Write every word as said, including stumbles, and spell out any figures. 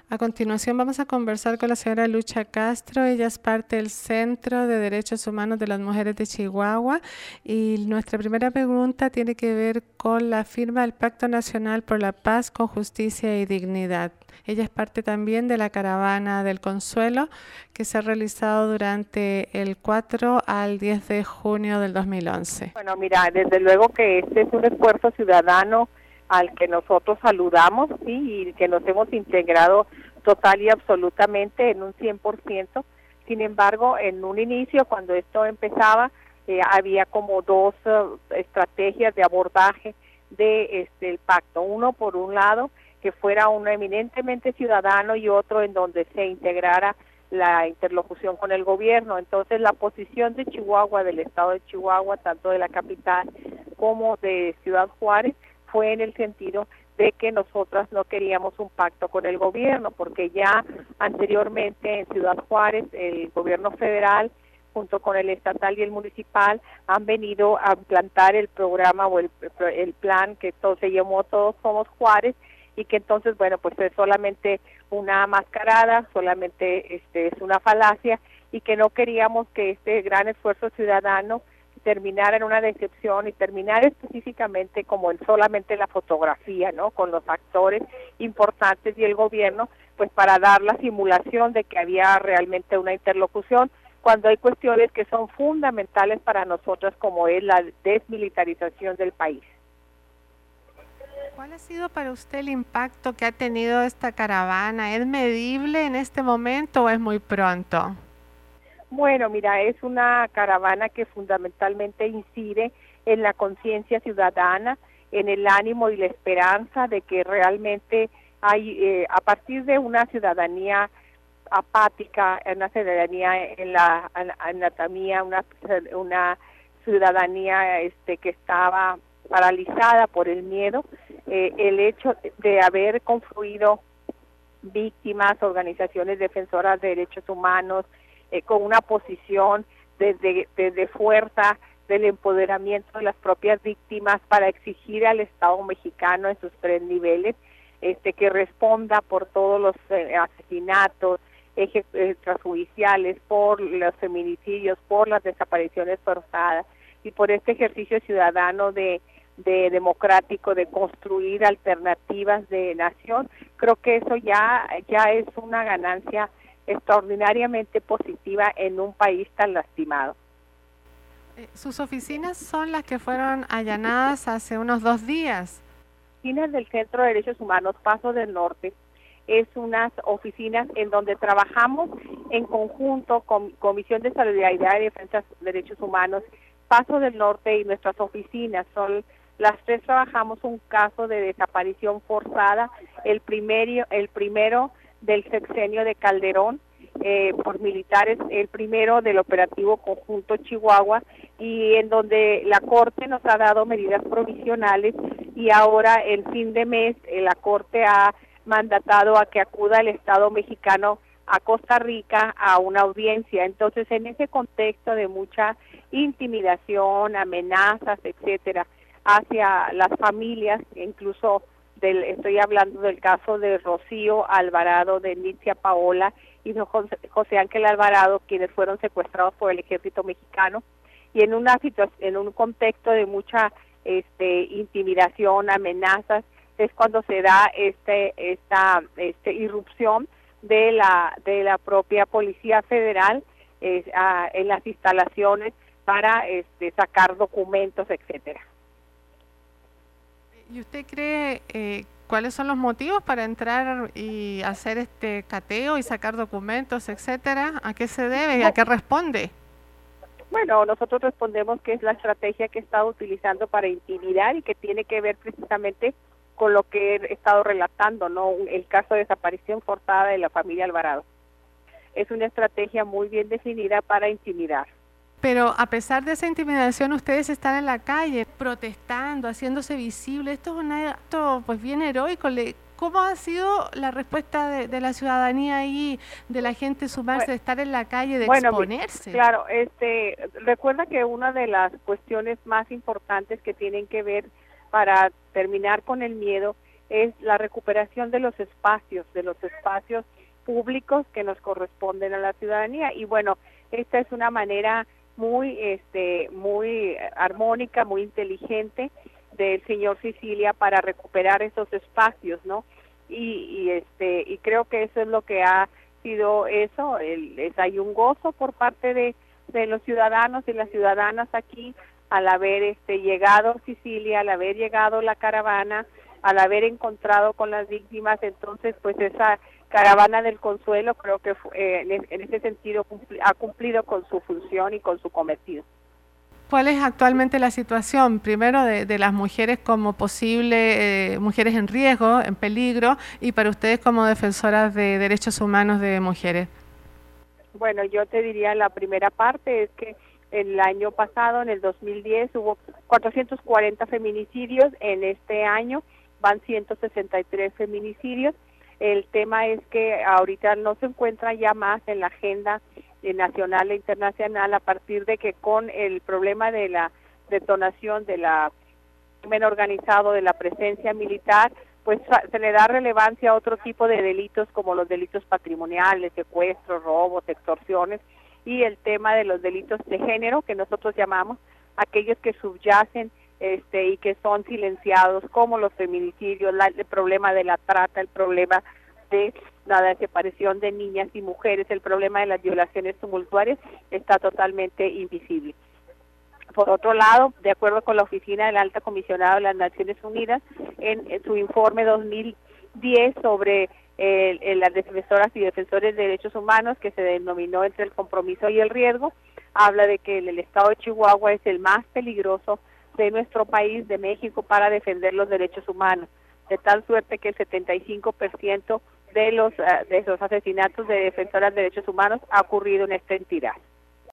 A continuación vamos a conversar con la señora Lucha Castro. Ella es parte del Centro de Derechos Humanos de las Mujeres de Chihuahua y nuestra primera pregunta tiene que ver con la firma del Pacto Nacional por la Paz con Justicia y Dignidad. Ella es parte también de la Caravana del Consuelo que se ha realizado durante el cuatro al diez de junio del dos mil once. Bueno, mira, desde luego que este es un esfuerzo ciudadano al que nosotros saludamos, sí, y que nos hemos integrado total y absolutamente en un cien por ciento. Sin embargo, en un inicio, cuando esto empezaba, eh, había como dos uh, estrategias de abordaje de este el pacto. Uno, por un lado, que fuera uno eminentemente ciudadano y otro en donde se integrara la interlocución con el gobierno. Entonces, la posición de Chihuahua, del estado de Chihuahua, tanto de la capital como de Ciudad Juárez, fue en el sentido de que nosotras no queríamos un pacto con el gobierno, porque ya anteriormente en Ciudad Juárez el gobierno federal junto con el estatal y el municipal han venido a implantar el programa o el, el plan que todo se llamó Todos Somos Juárez, y que entonces, bueno, pues es solamente una mascarada, solamente este es una falacia, y que no queríamos que este gran esfuerzo ciudadano terminar en una decepción y terminar específicamente como en solamente la fotografía, ¿no? Con los actores importantes y el gobierno, pues para dar la simulación de que había realmente una interlocución, cuando hay cuestiones que son fundamentales para nosotros, como es la desmilitarización del país. ¿Cuál ha sido para usted el impacto que ha tenido esta caravana? ¿Es medible en este momento o es muy pronto? Bueno, mira, es una caravana que fundamentalmente incide en la conciencia ciudadana, en el ánimo y la esperanza de que realmente hay, eh, a partir de una ciudadanía apática, una ciudadanía en la anatomía, una, una ciudadanía este, que estaba paralizada por el miedo, eh, el hecho de haber confluido víctimas, organizaciones defensoras de derechos humanos, Eh, con una posición desde, desde fuerza del empoderamiento de las propias víctimas para exigir al Estado mexicano en sus tres niveles este que responda por todos los eh, asesinatos eje, eh, extrajudiciales, por los feminicidios, por las desapariciones forzadas y por este ejercicio ciudadano de, de democrático de construir alternativas de nación. Creo que eso ya, ya es una ganancia extraordinariamente positiva en un país tan lastimado. Sus oficinas son las que fueron allanadas hace unos dos días. Oficinas del Centro de Derechos Humanos Paso del Norte es unas oficinas en donde trabajamos en conjunto con Comisión de Solidaridad y Defensa de Derechos Humanos, Paso del Norte y nuestras oficinas. Son las tres trabajamos un caso de desaparición forzada, el primero, el primero del sexenio de Calderón, eh, por militares, el primero del operativo conjunto Chihuahua, y en donde la Corte nos ha dado medidas provisionales y ahora el fin de mes eh, la Corte ha mandatado a que acuda el Estado mexicano a Costa Rica a una audiencia. Entonces, en ese contexto de mucha intimidación, amenazas, etcétera, hacia las familias, incluso Del, estoy hablando del caso de Rocío Alvarado, de Nitzia Paola y de José, José Ángel Alvarado, quienes fueron secuestrados por el ejército mexicano, y en una situación, en un contexto de mucha este, intimidación, amenazas, es cuando se da este esta este, irrupción de la de la propia Policía Federal eh, a, en las instalaciones para este, sacar documentos, etcétera. ¿Y usted cree eh, cuáles son los motivos para entrar y hacer este cateo y sacar documentos, etcétera? ¿A qué se debe y a qué responde? Bueno, nosotros respondemos que es la estrategia que he estado utilizando para intimidar y que tiene que ver precisamente con lo que he estado relatando, ¿no? El caso de desaparición forzada de la familia Alvarado. Es una estrategia muy bien definida para intimidar. Pero a pesar de esa intimidación, ustedes están en la calle protestando, haciéndose visibles. Esto es un acto pues bien heroico. ¿Cómo ha sido la respuesta de, de la ciudadanía ahí, de la gente sumarse, bueno, de estar en la calle, de bueno, exponerse? Claro, este, recuerda que una de las cuestiones más importantes que tienen que ver para terminar con el miedo es la recuperación de los espacios, de los espacios públicos que nos corresponden a la ciudadanía. Y bueno, esta es una manera muy, este, muy armónica, muy inteligente del señor Sicilia para recuperar esos espacios, ¿no? Y, y este, y creo que eso es lo que ha sido eso, el, es, hay un gozo por parte de, de los ciudadanos y las ciudadanas aquí al haber este llegado Sicilia, al haber llegado la caravana, al haber encontrado con las víctimas. Entonces pues esa caravana del consuelo creo que eh, en, en ese sentido cumpli, ha cumplido con su función y con su cometido. ¿Cuál es actualmente la situación, primero, de, de las mujeres como posibles eh, mujeres en riesgo, en peligro, y para ustedes como defensoras de derechos humanos de mujeres? Bueno, yo te diría la primera parte es que el año pasado, en el dos mil diez, hubo cuatrocientos cuarenta feminicidios, en este año van ciento sesenta y tres feminicidios. El tema es que ahorita no se encuentra ya más en la agenda nacional e internacional, a partir de que con el problema de la detonación de la crimen organizado, de la presencia militar, pues se le da relevancia a otro tipo de delitos como los delitos patrimoniales, secuestros, robos, extorsiones, y el tema de los delitos de género, que nosotros llamamos aquellos que subyacen este y que son silenciados, como los feminicidios, la, el problema de la trata, el problema de la desaparición de niñas y mujeres, el problema de las violaciones tumultuarias está totalmente invisible. Por otro lado, de acuerdo con la Oficina del Alta Comisionada de las Naciones Unidas, en, en su informe dos mil diez sobre eh, eh, las defensoras y defensores de derechos humanos, que se denominó Entre el compromiso y el riesgo, habla de que el, el estado de Chihuahua es el más peligroso de nuestro país, de México, para defender los derechos humanos, de tal suerte que el setenta y cinco por ciento de los, uh, de los asesinatos de defensoras de derechos humanos ha ocurrido en esta entidad.